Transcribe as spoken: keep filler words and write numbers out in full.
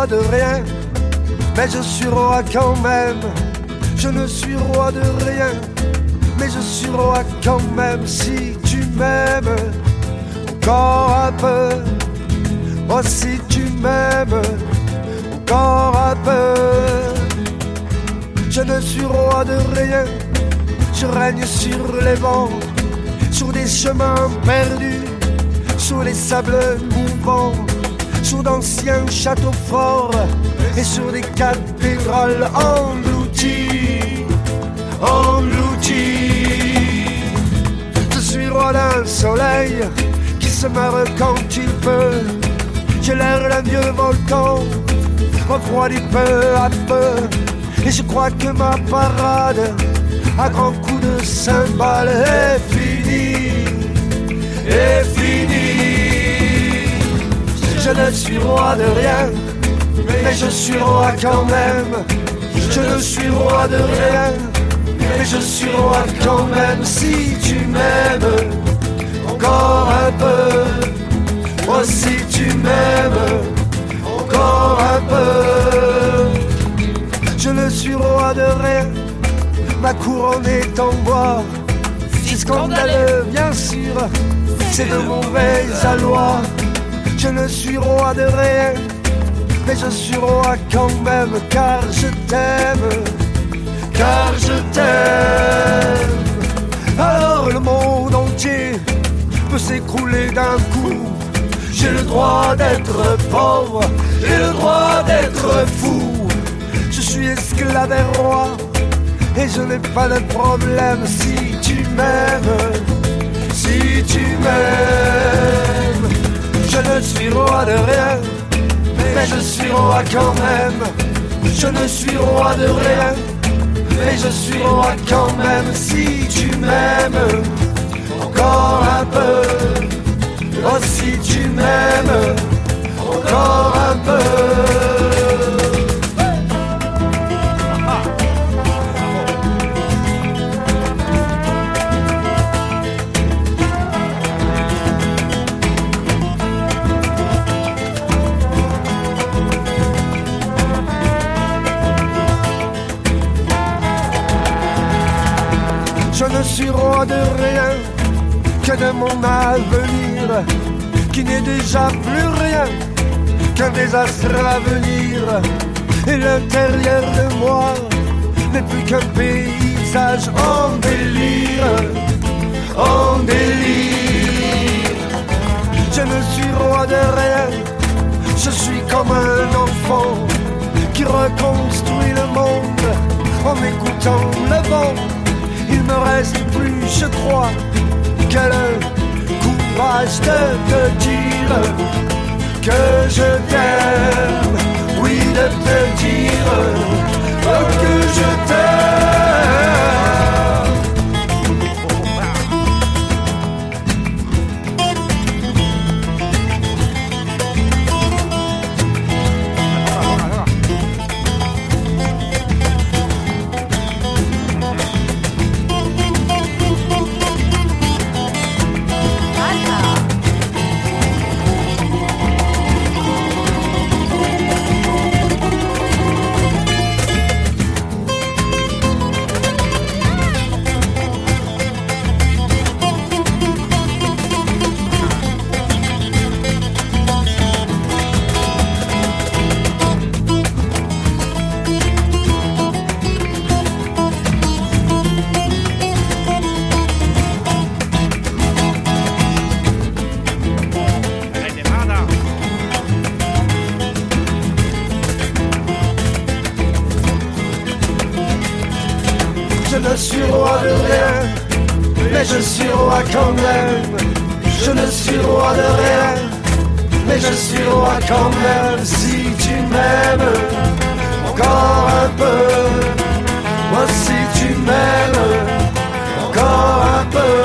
roi de rien, mais je suis roi quand même. Je ne suis roi de rien, mais je suis roi quand même. Si tu m'aimes encore un peu, oh si tu m'aimes encore un peu. Je ne suis roi de rien, je règne sur les vents, sur des chemins perdus, sur les sables mouvants, sur d'anciens châteaux forts et sur des cathédrales englouties, englouties. Je suis roi d'un soleil qui se meurt quand il peut. J'ai l'air d'un vieux volcan refroidi peu à peu. Et je crois que ma parade à grands coups de cymbales est finie, est finie. Je ne suis roi de rien, mais je suis roi quand même. Je ne suis roi de rien, mais je suis roi quand même. Si tu m'aimes encore un peu, moi si tu m'aimes encore un peu. Je ne suis roi de rien, ma couronne est en bois. Si scandaleux bien sûr, c'est de mauvaise aloi. Je ne suis roi de rien, mais je suis roi quand même. Car je t'aime, car je t'aime. Alors le monde entier peut s'écrouler d'un coup. J'ai le droit d'être pauvre, j'ai le droit d'être fou. Je suis esclave et roi, et je n'ai pas de problème. Si tu m'aimes, si tu m'aimes. Je ne suis roi de rien, mais je suis roi quand même. Je ne suis roi de rien, mais je suis roi quand même. Si tu m'aimes encore un peu, oh si tu m'aimes encore un peu. Je ne suis roi de rien que de mon avenir, qui n'est déjà plus rien qu'un désastre à venir. Et l'intérieur de moi n'est plus qu'un paysage en délire, en délire. Je ne suis roi de rien, je suis comme un enfant qui reconstruit le monde en écoutant le vent. Il me reste plus, je crois, que le courage de te dire que je t'aime. Oui, de te dire que je t'aime. Je ne suis roi de rien, mais je suis roi quand même. Je ne suis roi de rien, mais je suis roi quand même. Si tu m'aimes encore un peu, moi si tu m'aimes encore un peu.